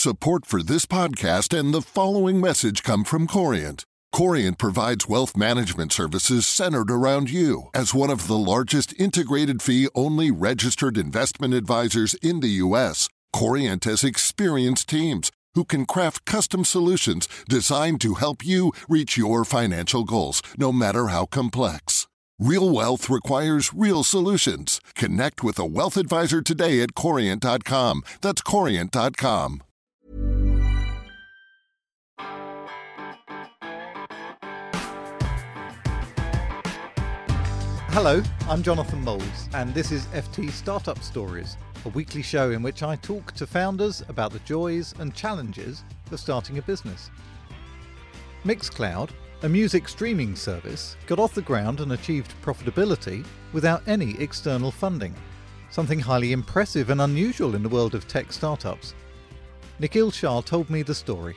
Support for this podcast and the following message come from Corient. Corient provides wealth management services centered around you. As one of the largest integrated fee-only registered investment advisors in the U.S., Corient has experienced teams who can craft custom solutions designed to help you reach your financial goals, no matter how complex. Real wealth requires real solutions. Connect with a wealth advisor today at Corient.com. That's Corient.com. Hello, I'm Jonathan Moles, and this is FT Startup Stories, a weekly show in which I talk to founders about the joys and challenges of starting a business. Mixcloud, a music streaming service, got off the ground and achieved profitability without any external funding, something highly impressive and unusual in the world of tech startups. Nikhil Shah told me the story.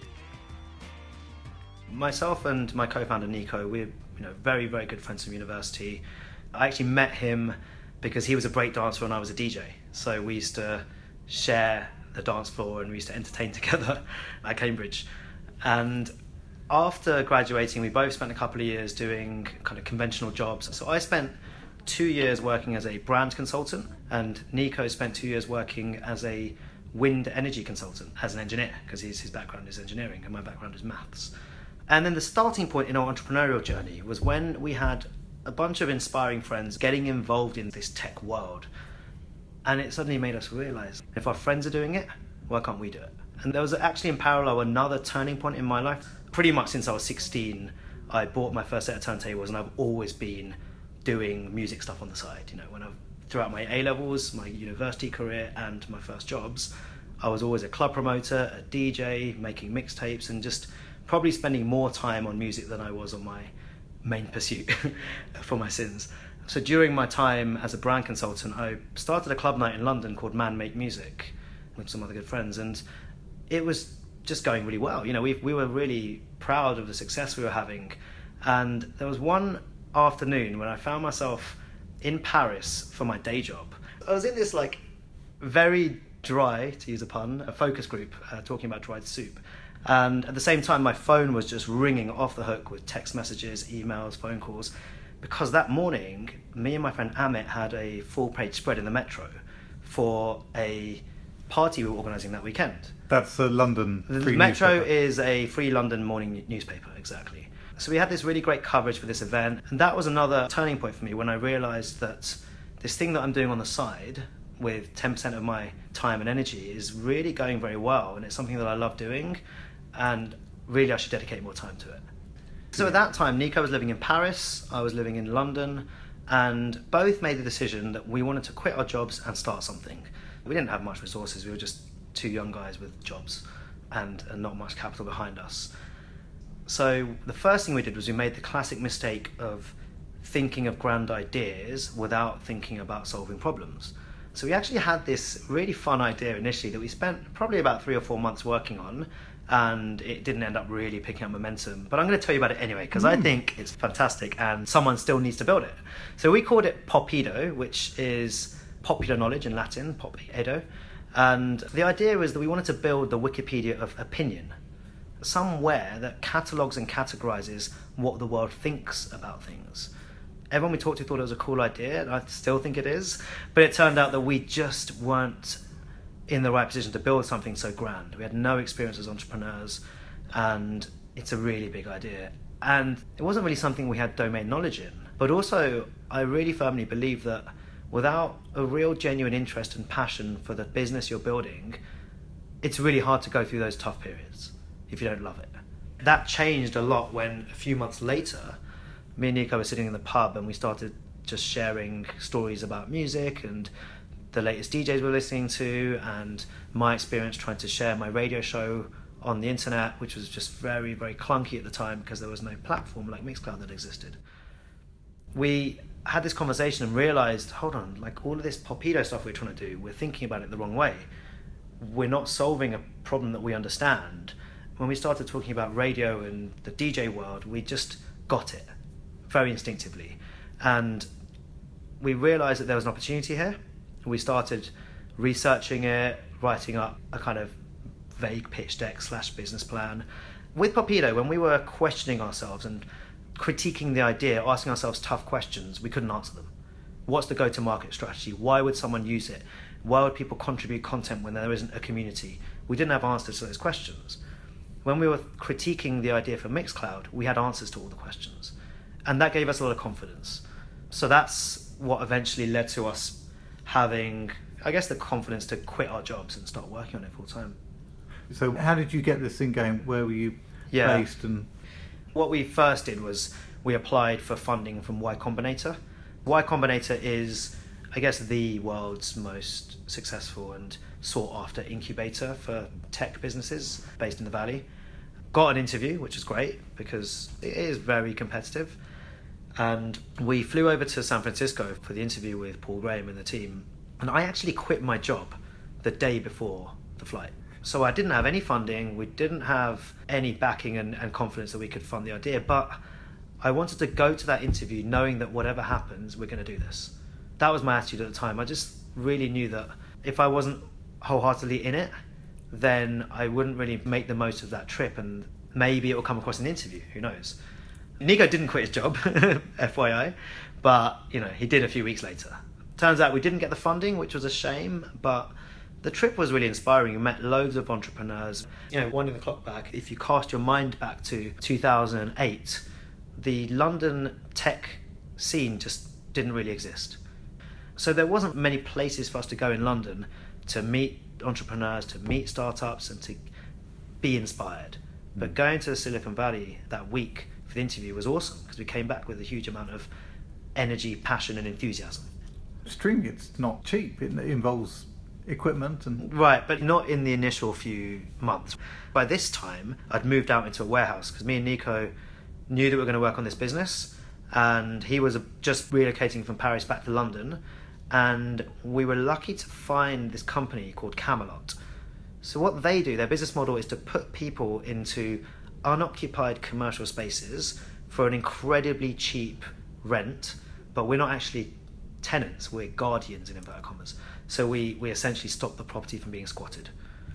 Myself and my co-founder Nico, we're very, very good friends from university. I actually met him because he was a break dancer and I was a DJ. So we used to share the dance floor and we used to entertain together at Cambridge. And after graduating, we both spent a couple of years doing kind of conventional jobs. So I spent 2 years working as a brand consultant, and Nico spent 2 years working as a wind energy consultant, as an engineer, because his background is engineering and my background is maths. And then the starting point in our entrepreneurial journey was when we had a bunch of inspiring friends getting involved in this tech world. And it suddenly made us realize, if our friends are doing it, why can't we do it? And there was actually in parallel another turning point in my life. Pretty much since I was 16, I bought my first set of turntables, and I've always been doing music stuff on the side. Throughout my A-levels, my university career, and my first jobs, I was always a club promoter, a DJ, making mixtapes, and just probably spending more time on music than I was on my main pursuit for my sins. So during my time as a brand consultant, I started a club night in London called Man Make Music with some other good friends, and it was just going really well. We were really proud of the success we were having. And there was one afternoon when I found myself in Paris for my day job. I was in this very dry, to use a pun, a focus group talking about dried soup. And at the same time, my phone was just ringing off the hook with text messages, emails, phone calls, because that morning, me and my friend Amit had a full-page spread in the Metro for a party we were organising that weekend. That's the London free The Metro newspaper. is a free London morning newspaper, exactly. So we had this really great coverage for this event, and that was another turning point for me when I realised that this thing that I'm doing on the side with 10% of my time and energy is really going very well, and it's something that I love doing, and really I should dedicate more time to it. So at that time, Nico was living in Paris, I was living in London, and both made the decision that we wanted to quit our jobs and start something. We didn't have much resources, we were just two young guys with jobs and not much capital behind us. So the first thing we did was we made the classic mistake of thinking of grand ideas without thinking about solving problems. So we actually had this really fun idea initially that we spent probably about 3 or 4 months working on, and it didn't end up really picking up momentum. But I'm going to tell you about it anyway, because I think it's fantastic and someone still needs to build it. So we called it Popedo, which is popular knowledge in Latin, Popedo. And the idea was that we wanted to build the Wikipedia of opinion, somewhere that catalogues and categorises what the world thinks about things. Everyone we talked to thought it was a cool idea, and I still think it is, but it turned out that we just weren't in the right position to build something so grand. We had no experience as entrepreneurs, and it's a really big idea. And it wasn't really something we had domain knowledge in, but also I really firmly believe that without a real genuine interest and passion for the business you're building, it's really hard to go through those tough periods if you don't love it. That changed a lot when a few months later, me and Nico were sitting in the pub and we started just sharing stories about music and the latest DJs we're listening to, and my experience trying to share my radio show on the internet, which was just very, very clunky at the time because there was no platform like Mixcloud that existed. We had this conversation and realised, hold on, all of this Popedo stuff we're trying to do, we're thinking about it the wrong way. We're not solving a problem that we understand. When we started talking about radio and the DJ world, we just got it very instinctively. And we realised that there was an opportunity here. We started researching it, writing up a kind of vague pitch deck / business plan. With Popedo, when we were questioning ourselves and critiquing the idea, asking ourselves tough questions, we couldn't answer them. What's the go-to-market strategy? Why would someone use it? Why would people contribute content when there isn't a community? We didn't have answers to those questions. When we were critiquing the idea for Mixcloud, we had answers to all the questions. And that gave us a lot of confidence. So that's what eventually led to us having, I guess, the confidence to quit our jobs and start working on it full time. So how did you get this thing going? Where were you based? And what we first did was we applied for funding from Y Combinator. Y Combinator is, I guess, the world's most successful and sought after incubator for tech businesses based in the Valley. Got an interview, which is great because it is very competitive. And we flew over to San Francisco for the interview with Paul Graham and the team. And I actually quit my job the day before the flight. So I didn't have any funding, we didn't have any backing and confidence that we could fund the idea, but I wanted to go to that interview knowing that whatever happens, we're going to do this. That was my attitude at the time. I just really knew that if I wasn't wholeheartedly in it, then I wouldn't really make the most of that trip, and maybe it will come across in an interview, who knows. Nico didn't quit his job, FYI, but he did a few weeks later. Turns out we didn't get the funding, which was a shame, but the trip was really inspiring. We met loads of entrepreneurs. Winding the clock back, if you cast your mind back to 2008, the London tech scene just didn't really exist. So there wasn't many places for us to go in London to meet entrepreneurs, to meet startups, and to be inspired. But going to Silicon Valley that week for the interview was awesome because we came back with a huge amount of energy, passion, and enthusiasm. StreamGit's not cheap. It involves equipment and... Right, but not in the initial few months. By this time, I'd moved out into a warehouse because me and Nico knew that we were going to work on this business, and he was just relocating from Paris back to London, and we were lucky to find this company called Camelot. So what they do, their business model is to put people into unoccupied commercial spaces for an incredibly cheap rent, but we're not actually tenants, we're guardians in inverted commas. So we essentially stop the property from being squatted.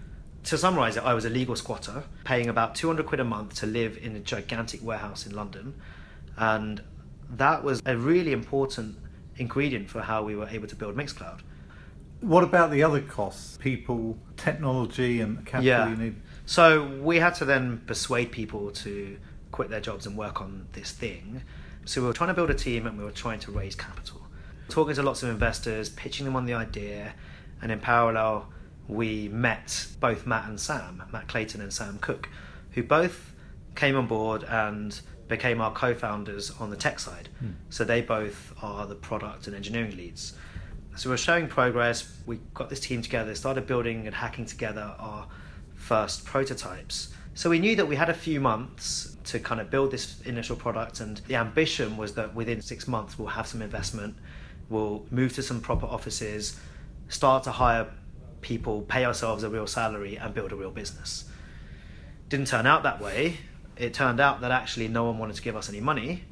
To summarise it, I was a legal squatter, paying about 200 quid a month to live in a gigantic warehouse in London. And that was a really important ingredient for how we were able to build Mixcloud. What about the other costs? People, technology and capital you need? So we had to then persuade people to quit their jobs and work on this thing. So we were trying to build a team and we were trying to raise capital. Talking to lots of investors, pitching them on the idea, and in parallel we met both Matt and Sam, Matt Clayton and Sam Cook, who both came on board and became our co-founders on the tech side. So they both are the product and engineering leads. So we're showing progress, we got this team together, started building and hacking together our first prototypes. So we knew that we had a few months to kind of build this initial product, and the ambition was that within 6 months we'll have some investment, we'll move to some proper offices, start to hire people, pay ourselves a real salary and build a real business. Didn't turn out that way. It turned out that actually no one wanted to give us any money,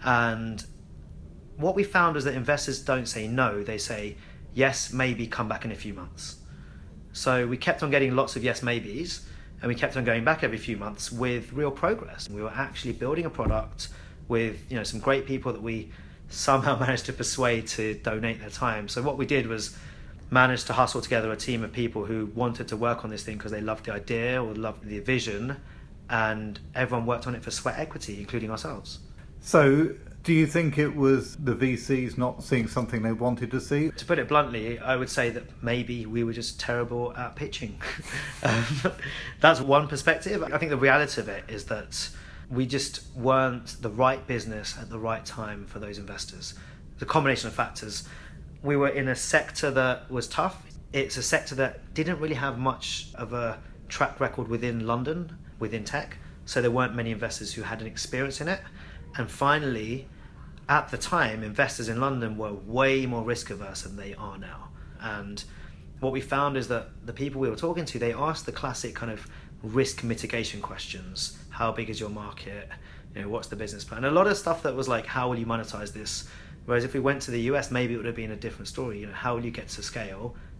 and what we found was that investors don't say no, they say yes, maybe, come back in a few months. So we kept on getting lots of yes maybes, and we kept on going back every few months with real progress. We were actually building a product with some great people that we somehow managed to persuade to donate their time. So what we did was manage to hustle together a team of people who wanted to work on this thing because they loved the idea or loved the vision, and everyone worked on it for sweat equity, including ourselves. So do you think it was the VCs not seeing something they wanted to see? To put it bluntly, I would say that maybe we were just terrible at pitching. That's one perspective. I think the reality of it is that we just weren't the right business at the right time for those investors. The combination of factors. We were in a sector that was tough. It's a sector that didn't really have much of a track record within London, within tech. So there weren't many investors who had an experience in it. And finally, at the time, investors in London were way more risk averse than they are now. And what we found is that the people we were talking to, they asked the classic kind of risk mitigation questions. How big is your market? What's the business plan? A lot of stuff that was like, how will you monetize this? Whereas if we went to the US, maybe it would have been a different story. How will you get to scale?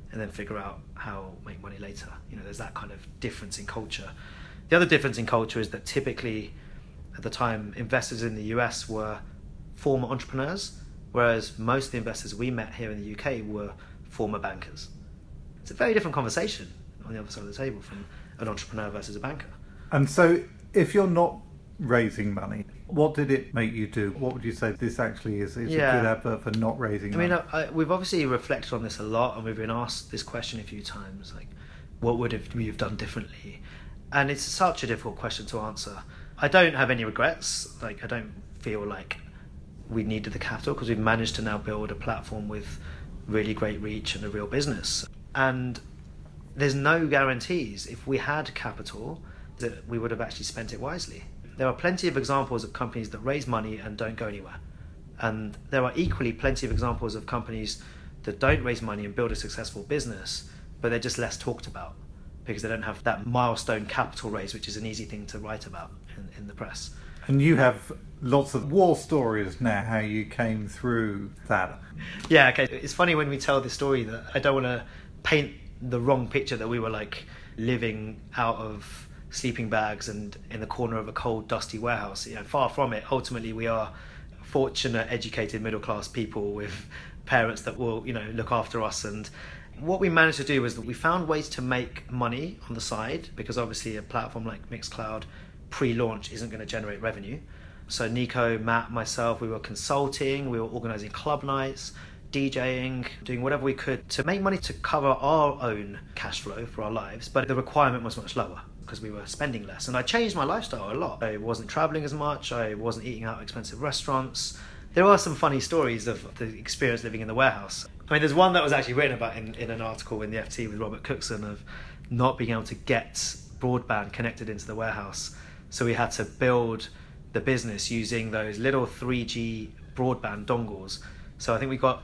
and then figure out how to make money later. There's that kind of difference in culture. The other difference in culture is that typically at the time investors in the US were former entrepreneurs, whereas most of the investors we met here in the UK were former bankers. It's a very different conversation on the other side of the table from an entrepreneur versus a banker. And so if you're not raising money, what did it make you do? What would you say this actually is a good advert for not raising money? We've obviously reflected on this a lot, and we've been asked this question a few times, like, what would we have done differently? And it's such a difficult question to answer. I don't have any regrets. I don't feel like we needed the capital, because we've managed to now build a platform with really great reach and a real business. And there's no guarantees if we had capital that we would have actually spent it wisely. There are plenty of examples of companies that raise money and don't go anywhere. And there are equally plenty of examples of companies that don't raise money and build a successful business, but they're just less talked about because they don't have that milestone capital raise, which is an easy thing to write about in the press. And you have lots of war stories now, how you came through that. Yeah, okay. It's funny when we tell this story that I don't want to paint the wrong picture that we were like living out of sleeping bags and in the corner of a cold, dusty warehouse. Far from it. Ultimately, we are fortunate, educated, middle-class people with parents that will, look after us. And what we managed to do was that we found ways to make money on the side, because obviously a platform like Mixcloud pre-launch isn't going to generate revenue. So Nico, Matt, myself, we were consulting, we were organising club nights, DJing, doing whatever we could to make money to cover our own cash flow for our lives. But the requirement was much lower because we were spending less. And I changed my lifestyle a lot. I wasn't travelling as much, I wasn't eating out at expensive restaurants. There are some funny stories of the experience living in the warehouse. There's one that was actually written about in an article in the FT with Robert Cookson of not being able to get broadband connected into the warehouse. So we had to build the business using those little 3G broadband dongles. So I think we got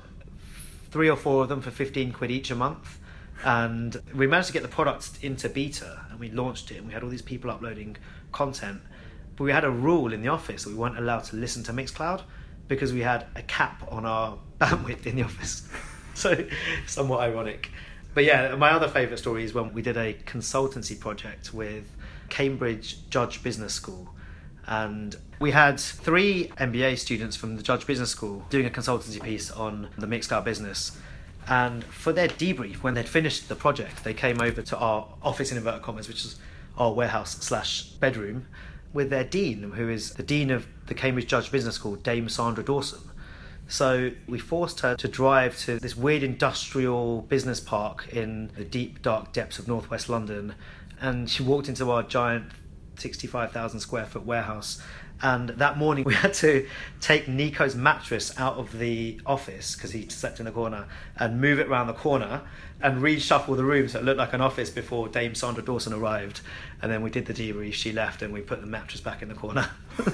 3 or 4 of them for 15 quid each a month. And we managed to get the product into beta and we launched it and we had all these people uploading content. But we had a rule in the office that we weren't allowed to listen to Mixcloud because we had a cap on our bandwidth in the office. So somewhat ironic. But yeah, my other favourite story is when we did a consultancy project with Cambridge Judge Business School. And we had 3 MBA students from the Judge Business School doing a consultancy piece on the Mixcloud business. And for their debrief, when they'd finished the project, they came over to our office in inverted commas, which is our warehouse/bedroom, with their dean, who is the dean of the Cambridge Judge Business School, Dame Sandra Dawson. So we forced her to drive to this weird industrial business park in the deep, dark depths of northwest London. And she walked into our giant 65,000 square foot warehouse. And that morning we had to take Nico's mattress out of the office because he slept in the corner and move it around the corner and reshuffle the room so it looked like an office before Dame Sandra Dawson arrived. And then we did the debrief, she left and we put the mattress back in the corner.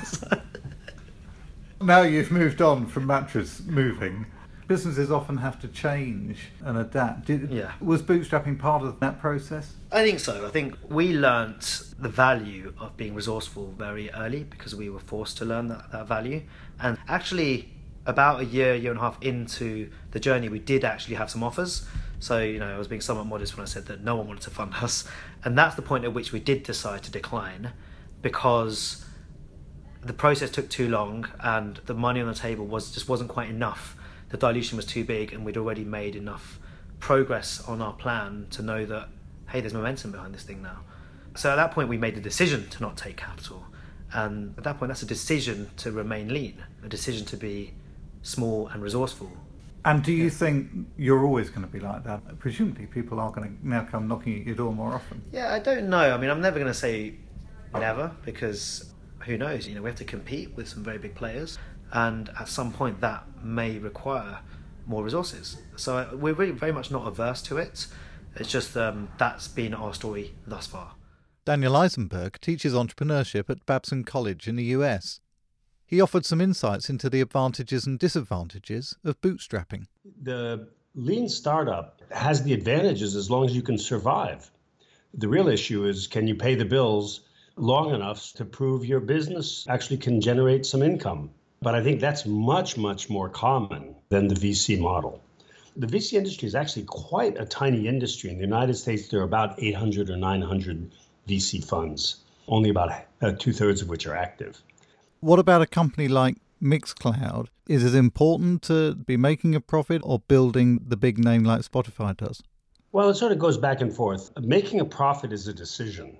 Now you've moved on from mattress moving, businesses often have to change and adapt. Was bootstrapping part of that process? I think so. I think we learnt the value of being resourceful very early because we were forced to learn that value. And actually, about a year and a half into the journey, we did actually have some offers. So, I was being somewhat modest when I said that no one wanted to fund us. And that's the point at which we did decide to decline because the process took too long and the money on the table wasn't quite enough. The dilution was too big and we'd already made enough progress on our plan to know that, hey, there's momentum behind this thing now. So at that point we made the decision to not take capital. And at that point that's a decision to remain lean, a decision to be small and resourceful. And do you think you're always going to be like that? Presumably people are going to now come knocking at your door more often. Yeah, I don't know. I'm never going to say never because who knows? We have to compete with some very big players. And at some point that may require more resources. So we're really very much not averse to it. It's just that's been our story thus far. Daniel Eisenberg teaches entrepreneurship at Babson College in the US. He offered some insights into the advantages and disadvantages of bootstrapping. The lean startup has the advantages as long as you can survive. The real issue is, can you pay the bills long enough to prove your business actually can generate some income? But I think that's much, much more common than the VC model. The VC industry is actually quite a tiny industry. In the United States, there are about 800 or 900 VC funds, only about 2/3 of which are active. What about a company like Mixcloud? Is it important to be making a profit or building the big name like Spotify does? Well, it sort of goes back and forth. Making a profit is a decision,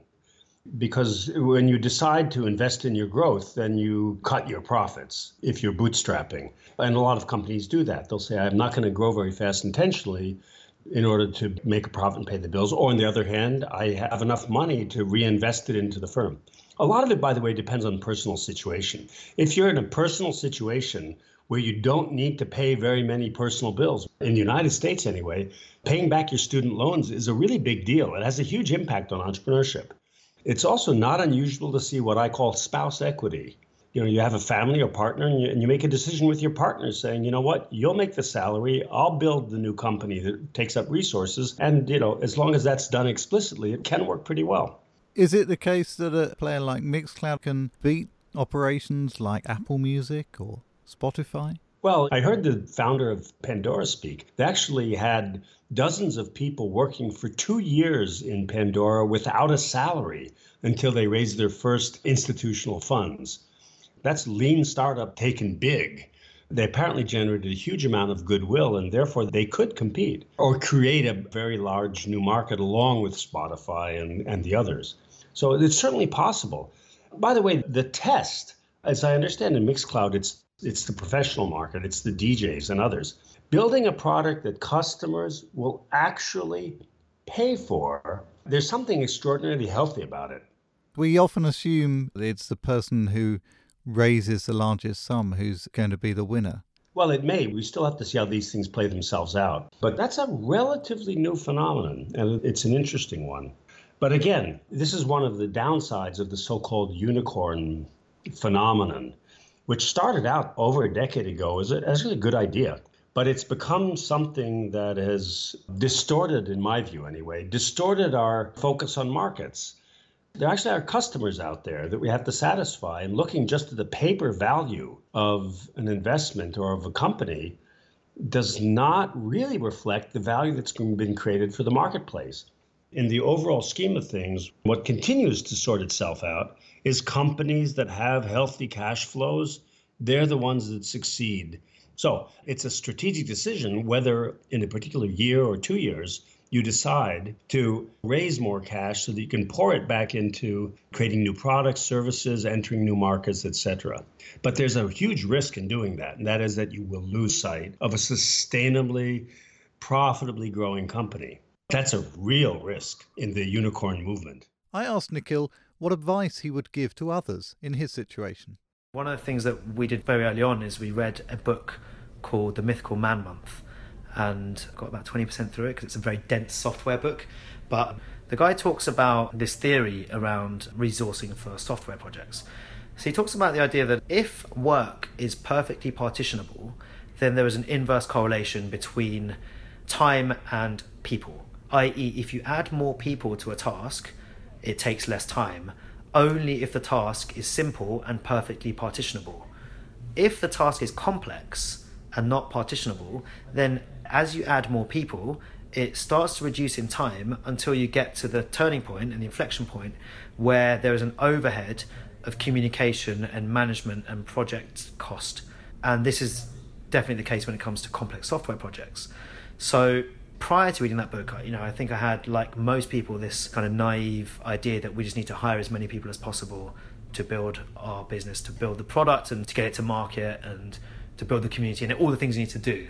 because when you decide to invest in your growth, then you cut your profits if you're bootstrapping. And a lot of companies do that. They'll say, I'm not going to grow very fast intentionally in order to make a profit and pay the bills. Or on the other hand, I have enough money to reinvest it into the firm. A lot of it, by the way, depends on personal situation. If you're in a personal situation where you don't need to pay very many personal bills, in the United States anyway, paying back your student loans is a really big deal. It has a huge impact on entrepreneurship. It's also not unusual to see what I call spouse equity. You have a family or partner, and you make a decision with your partner saying, you know what, you'll make the salary, I'll build the new company that takes up resources. And, as long as that's done explicitly, it can work pretty well. Is it the case that a player like Mixcloud can beat operations like Apple Music or Spotify? Well, I heard the founder of Pandora speak. They actually had dozens of people working for 2 years in Pandora without a salary until they raised their first institutional funds. That's lean startup taken big. They apparently generated a huge amount of goodwill, and therefore they could compete or create a very large new market along with Spotify and the others. So it's certainly possible. By the way, the test, as I understand in Mixcloud, it's the professional market, it's the DJs and others. Building a product that customers will actually pay for, there's something extraordinarily healthy about it. We often assume it's the person who raises the largest sum who's going to be the winner. Well, it may. We still have to see how these things play themselves out. But that's a relatively new phenomenon, and it's an interesting one. But again, this is one of the downsides of the so-called unicorn phenomenon, which started out over a decade ago as a good idea. But it's become something that has distorted, in my view anyway, distorted our focus on markets. There actually are customers out there that we have to satisfy, and looking just at the paper value of an investment or of a company does not really reflect the value that's been created for the marketplace. In the overall scheme of things, what continues to sort itself out is companies that have healthy cash flows. They're the ones that succeed. So it's a strategic decision whether in a particular year or 2 years you decide to raise more cash so that you can pour it back into creating new products, services, entering new markets, etc. But there's a huge risk in doing that, and that is that you will lose sight of a sustainably, profitably growing company. That's a real risk in the unicorn movement. I asked Nikhil what advice he would give to others in his situation. One of the things that we did very early on is we read a book called The Mythical Man Month, and got about 20% through it because it's a very dense software book. But the guy talks about this theory around resourcing for software projects. So he talks about the idea that if work is perfectly partitionable, then there is an inverse correlation between time and people. i.e., if you add more people to a task, it takes less time, only if the task is simple and perfectly partitionable. If the task is complex and not partitionable, then as you add more people, it starts to reduce in time until you get to the turning point and the inflection point where there is an overhead of communication and management and project cost. And this is definitely the case when it comes to complex software projects. So prior to reading that book, I think I had, like most people, this kind of naive idea that we just need to hire as many people as possible to build our business, to build the product and to get it to market and to build the community and all the things you need to do.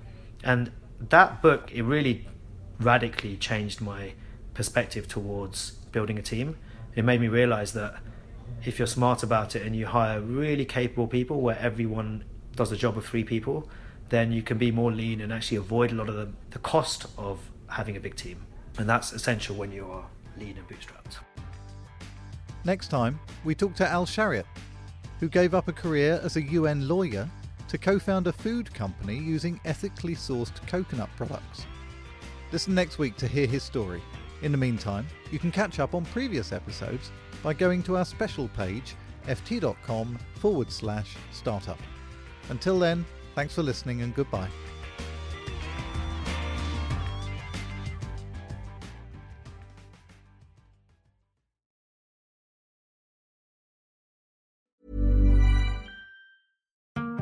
And that book, it really radically changed my perspective towards building a team. It made me realize that if you're smart about it and you hire really capable people where everyone does the job of 3 people, then you can be more lean and actually avoid a lot of the cost of having a big team. And that's essential when you are lean and bootstrapped. Next time, we talk to Al Shariat, who gave up a career as a UN lawyer to co-found a food company using ethically sourced coconut products. Listen next week to hear his story. In the meantime, you can catch up on previous episodes by going to our special page, ft.com/startup. Until then, thanks for listening and goodbye.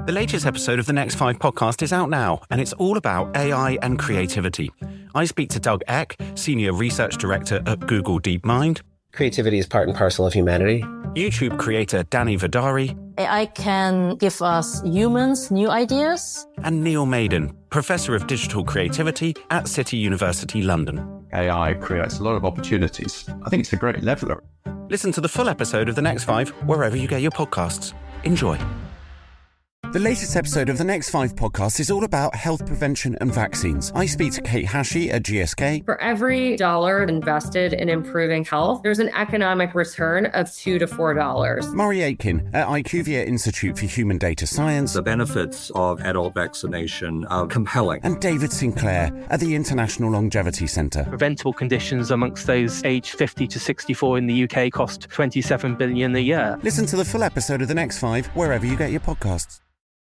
The latest episode of the Next 5 podcast is out now, and it's all about AI and creativity. I speak to Doug Eck, Senior Research Director at Google DeepMind. Creativity is part and parcel of humanity. YouTube creator Danny Vidari. AI can give us humans new ideas. And Neil Maiden, Professor of Digital Creativity at City University London. AI creates a lot of opportunities. I think it's a great leveler. Listen to the full episode of The Next 5 wherever you get your podcasts. Enjoy. The latest episode of the Next 5 podcast is all about health prevention and vaccines. I speak to Kate Hashi at GSK. For every dollar invested in improving health, there's an economic return of $2 to $4. Murray Aitken at IQVIA Institute for Human Data Science. The benefits of adult vaccination are compelling. And David Sinclair at the International Longevity Centre. Preventable conditions amongst those aged 50 to 64 in the UK cost $27 billion a year. Listen to the full episode of the Next 5 wherever you get your podcasts.